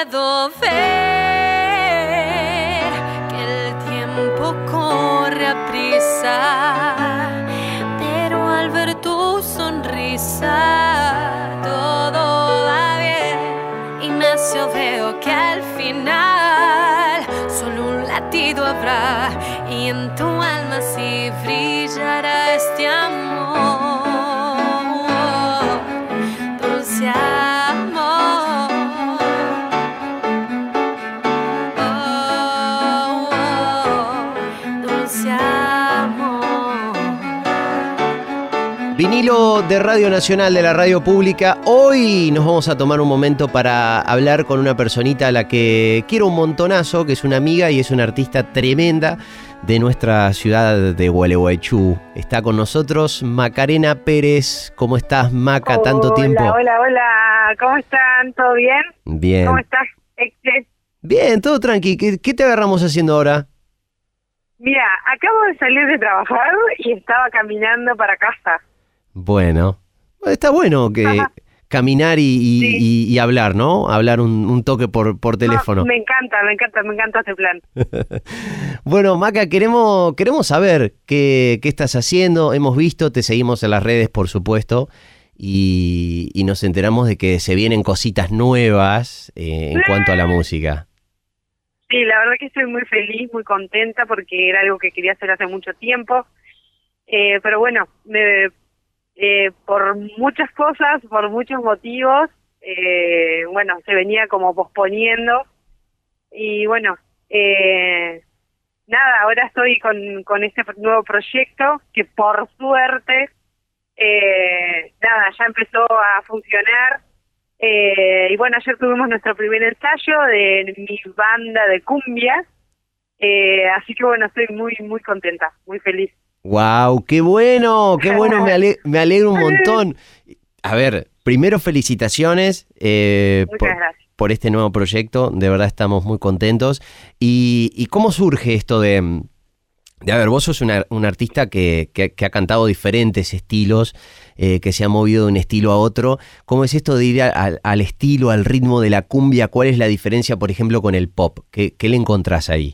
puedo ver que el tiempo corre a prisa, pero al ver tu sonrisa todo va bien. Ignacio, veo que al final solo un latido habrá y en tu alma sí brillará este amor, dulce amor. Dulce amor. Vinilo de Radio Nacional, de la radio pública. Hoy nos vamos a tomar un momento para hablar con una personita a la que quiero un montonazo, que es una amiga y es una artista tremenda de nuestra ciudad de Gualeguaychú. Está con nosotros Macarena Pérez. ¿Cómo estás, Maca? Tanto tiempo. Hola. ¿Cómo están? ¿Todo bien? Bien. ¿Cómo estás, Exe? Bien, todo tranqui. ¿Qué te agarramos haciendo ahora? Mira, acabo de salir de trabajar y estaba caminando para casa. Bueno, está bueno que Ajá. caminar y hablar, ¿no? Hablar un toque por teléfono. No, me encanta este plan. Bueno, Maca, queremos saber qué estás haciendo. Hemos visto, te seguimos en las redes, por supuesto, y nos enteramos de que se vienen cositas nuevas en cuanto a la música. Sí, la verdad que estoy muy feliz, muy contenta porque era algo que quería hacer hace mucho tiempo. Pero bueno, por muchas cosas, por muchos motivos, bueno, se venía como posponiendo. Y bueno, nada, ahora estoy con este nuevo proyecto que por suerte, nada, ya empezó a funcionar. Y bueno, ayer tuvimos nuestro primer ensayo de mi banda de cumbia, así que bueno, estoy muy muy contenta, muy feliz. ¡Wow! ¡Qué bueno! Me alegro un montón. A ver, primero felicitaciones Muchas gracias. por este nuevo proyecto. De verdad estamos muy contentos. ¿Y cómo surge esto de a ver, vos sos un artista que ha cantado diferentes estilos, que se ha movido de un estilo a otro? ¿Cómo es esto de ir al estilo, al ritmo de la cumbia? ¿Cuál es la diferencia, por ejemplo, con el pop? ¿Qué le encontrás ahí?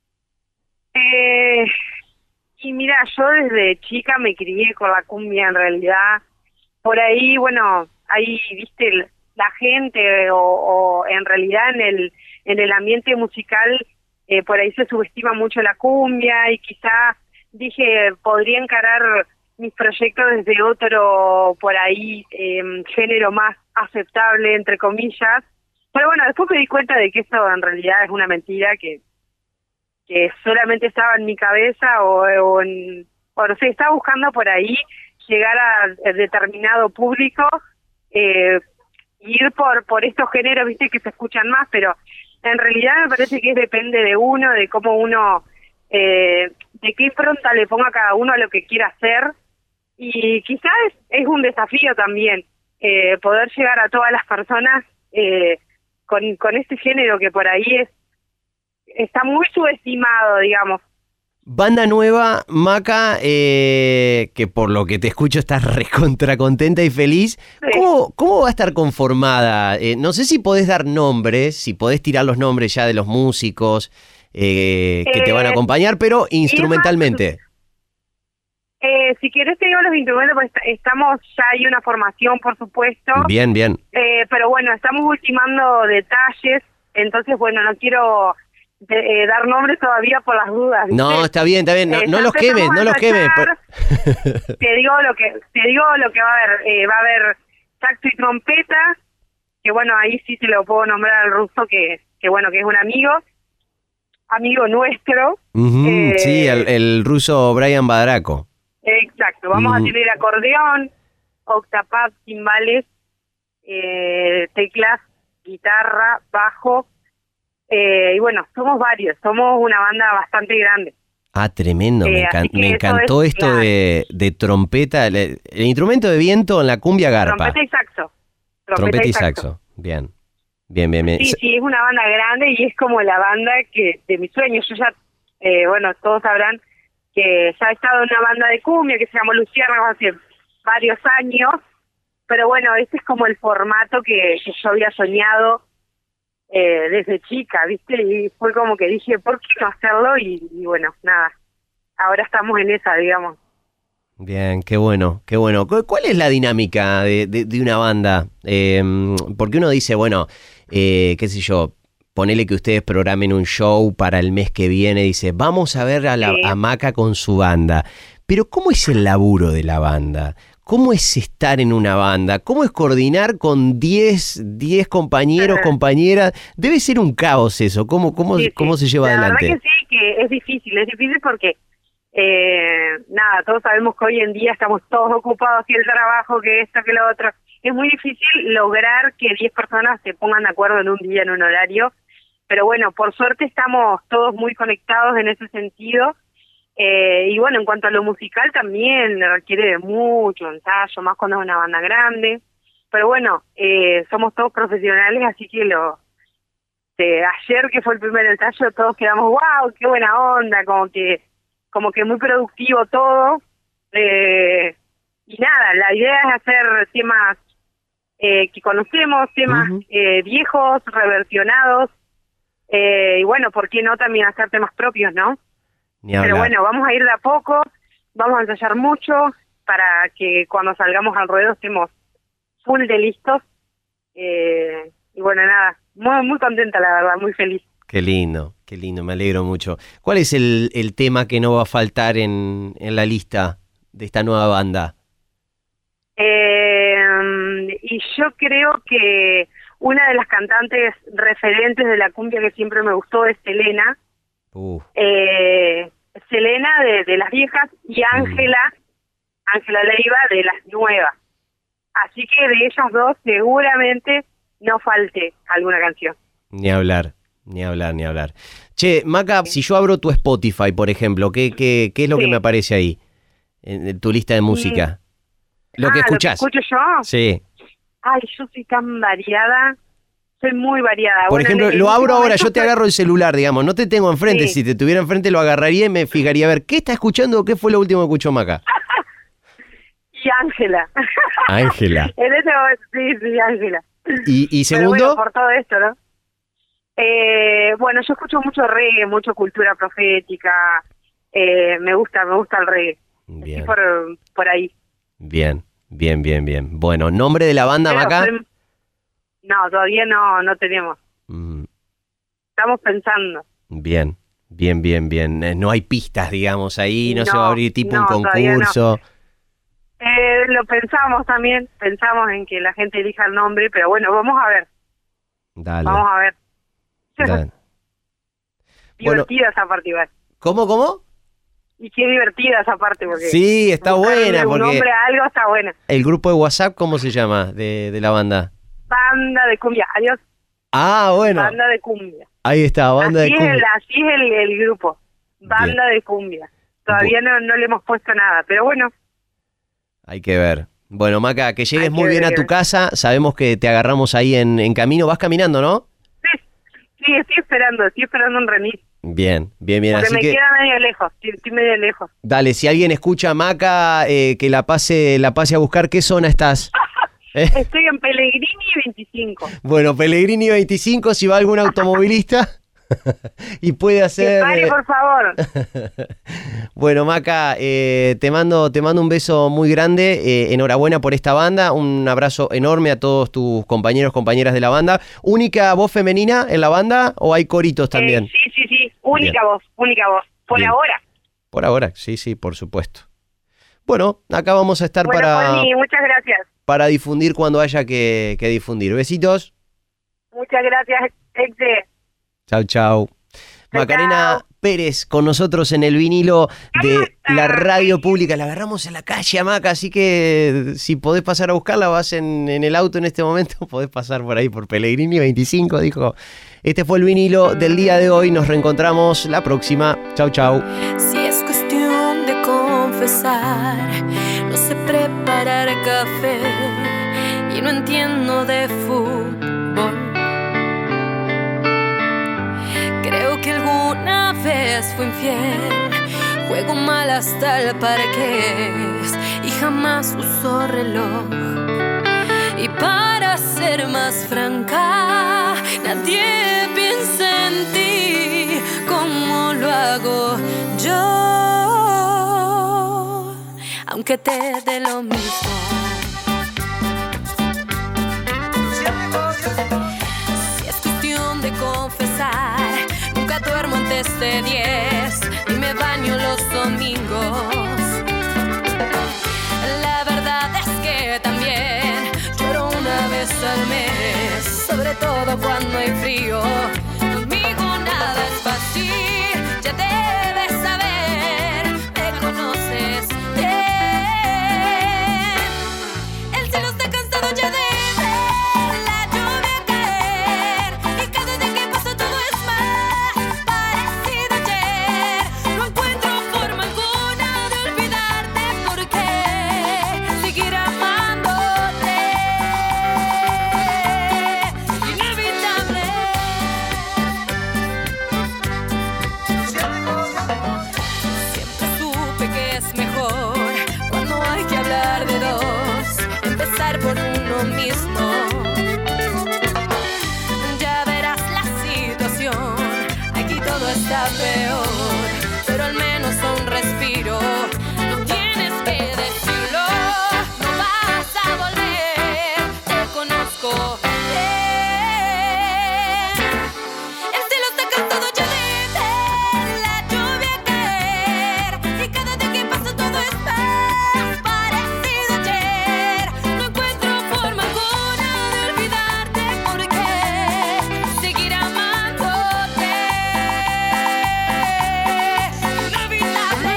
Y mira, yo desde chica me crié con la cumbia en realidad. Por ahí, bueno, ahí, viste, la gente o en realidad en el ambiente musical, por ahí se subestima mucho la cumbia y quizá dije, podría encarar mis proyectos desde otro, por ahí, género más aceptable, entre comillas. Pero bueno, después me di cuenta de que esto en realidad es una mentira que solamente estaba en mi cabeza o no sé, estaba buscando por ahí llegar a determinado público, ir por estos géneros, viste, que se escuchan más, pero en realidad me parece que depende de uno, de cómo uno, de qué impronta le ponga a cada uno a lo que quiera hacer, y quizás es un desafío también, poder llegar a todas las personas con este género que por ahí está muy subestimado, digamos. Banda nueva, Maca, que por lo que te escucho estás recontra contenta y feliz. Sí. ¿Cómo va a estar conformada? No sé si podés dar nombres, si podés tirar los nombres ya de los músicos que te van a acompañar, pero instrumentalmente. Si quieres te digo los instrumentos, pues ya hay una formación, por supuesto. Bien. Pero bueno, estamos ultimando detalles, entonces bueno, no quiero dar nombres todavía por las dudas, ¿viste? No, está bien. No los quemes. Te digo lo que va a haber. Va a haber saxo y trompeta, que bueno, ahí sí se lo puedo nombrar al ruso, que bueno, que es un amigo nuestro. Sí, el ruso Brian Badraco. Exacto, vamos a tener acordeón, octapad, timbales, teclas, guitarra, bajo, y bueno, somos varios, somos una banda bastante grande. Ah, tremendo, me encantó esto claro. de trompeta, el instrumento de viento en la cumbia garpa. Trompeta y saxo. Trompeta y saxo, bien. Sí, es una banda grande y es como la banda de mis sueños. Yo ya, bueno, todos sabrán que ya he estado en una banda de cumbia que se llamó Luciérnagas hace varios años, pero bueno, este es como el formato que yo había soñado desde chica, ¿viste? Y fue como que dije, ¿por qué no hacerlo? Y bueno, nada, ahora estamos en esa, digamos. Bien, qué bueno, qué bueno. ¿Cuál es la dinámica de una banda? Porque uno dice, bueno, qué sé yo, ponele que ustedes programen un show para el mes que viene, dice, vamos a ver a Maca con su banda. Pero ¿cómo es el laburo de la banda? ¿Cómo es estar en una banda? ¿Cómo es coordinar con 10 compañeros, compañeras? Debe ser un caos eso. ¿Cómo se lleva adelante? La verdad que sí, que es difícil porque nada, todos sabemos que hoy en día estamos todos ocupados, y el trabajo, que esto, que lo otro. Es muy difícil lograr que 10 personas se pongan de acuerdo en un día, en un horario, pero bueno, por suerte estamos todos muy conectados en ese sentido, y bueno, en cuanto a lo musical también requiere de mucho ensayo, más cuando es una banda grande, pero bueno, somos todos profesionales, así que ayer que fue el primer ensayo todos quedamos, wow, qué buena onda, como que muy productivo todo, y nada, la idea es hacer temas que conocemos, temas viejos, reversionados, y bueno, ¿por qué no también hacer temas propios, no? Pero bueno, vamos a ir de a poco, vamos a ensayar mucho para que cuando salgamos al ruedo estemos full de listos, y bueno, nada, muy, muy contenta, la verdad, muy feliz. Qué lindo, me alegro mucho. ¿Cuál es el tema que no va a faltar en la lista de esta nueva banda? Y yo creo que una de las cantantes referentes de la cumbia que siempre me gustó es Selena. Selena de las viejas y Ángela Leiva de las nuevas. Así que de ellas dos seguramente no falte alguna canción. Ni hablar. Che, Maca, si yo abro tu Spotify, por ejemplo, ¿qué es lo que me aparece ahí? En tu lista de música. Lo que escuchás. ¿Lo que escucho yo? Sí. Ay, yo soy tan variada. Soy muy variada. Por ejemplo, lo abro ahora, yo te agarro el celular, digamos, no te tengo enfrente. Sí. Si te tuviera enfrente lo agarraría y me fijaría a ver qué está escuchando o qué fue lo último que escuchó Maca. Y Ángela. Ángela. En ese momento, sí, Ángela. ¿Y segundo? Pero bueno, por todo esto, ¿no? Bueno, yo escucho mucho reggae, mucho cultura profética. Me gusta el reggae. Bien. Por ahí. Bien. Bueno, ¿nombre de la banda, Maca? No, todavía no tenemos. Estamos pensando. Bien. No hay pistas, digamos, ahí, no se va a abrir tipo un concurso. Lo pensamos también, pensamos en que la gente elija el nombre, pero bueno, vamos a ver. Dale. Vamos a ver. Dale. Divertida esa parte, igual. ¿Cómo? Y qué divertida esa parte, porque... Sí, está buena, porque... Un nombre a algo está buena. ¿El grupo de WhatsApp cómo se llama de la banda? Banda de cumbia, adiós. Ah, bueno. Banda de cumbia. Ahí está, banda de cumbia. Así es el grupo, banda de cumbia. Todavía no le hemos puesto nada, pero bueno. Hay que ver. Bueno, Maca, que llegues muy bien a tu casa. Sabemos que te agarramos ahí en camino. ¿Vas caminando, no? Sí, estoy esperando un remis. Bien. Porque así me que... queda medio lejos, estoy medio lejos. Dale, si alguien escucha a Maca, que la pase a buscar. ¿Qué zona estás? Estoy en Pellegrini 25. Bueno, Pellegrini 25, si va algún automovilista y puede hacer... Que pare, por favor. Bueno, Maca, te mando un beso muy grande. Enhorabuena por esta banda. Un abrazo enorme a todos tus compañeras de la banda. ¿Única voz femenina en la banda o hay coritos también? Sí. Única voz. Por Bien. ahora. Por ahora, sí, por supuesto. Bueno, acá vamos a estar Poli, muchas gracias. Para difundir cuando haya que difundir. Besitos. Muchas gracias, Exe. Chau. Macarena Pérez con nosotros en el vinilo de la radio pública. La agarramos en la calle a Maca, así que si podés pasar a buscarla, vas en el auto en este momento, podés pasar por ahí por Pellegrini 25, dijo. Este fue el vinilo del día de hoy. Nos reencontramos la próxima. Chau. Si es cuestión de confesar, no sé preparar café y no entiendo de fútbol. Creo que alguna vez fui infiel, juego mal hasta el parqués y jamás uso reloj. Y para ser más franca, nadie aunque te dé lo mismo. Si es cuestión de confesar, nunca duermo antes de 10 y me baño los domingos. La verdad es que también lloro una vez al mes, sobre todo cuando hay frío. Conmigo nada es fácil, ya debes saber, me conoces bien. El cielo está cansado ya de ver la lluvia caer, y cada día que pasa todo es más parecido a ayer. No encuentro forma alguna de olvidarte, porque seguir amándote inevitable. Siempre supe que es mejor cuando hay que hablar de dos, empezar por uno mismo. Ya verás la situación, aquí todo está peor, pero al menos a un respiro. No tienes que decirlo, no vas a volver, te conozco bien. El cielo está cansado ya de ver la lluvia caer, y cada día que pasa todo es más parecido a ayer. No encuentro forma alguna de olvidarte, porque seguir amándote inevitable.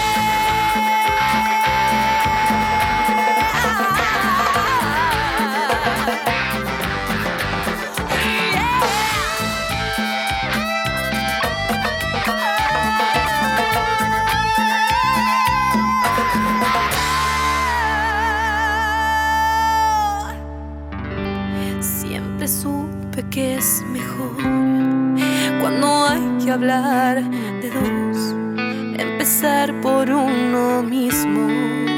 Siempre supe que es mejor cuando hay que hablar de dos, empezar por uno mismo.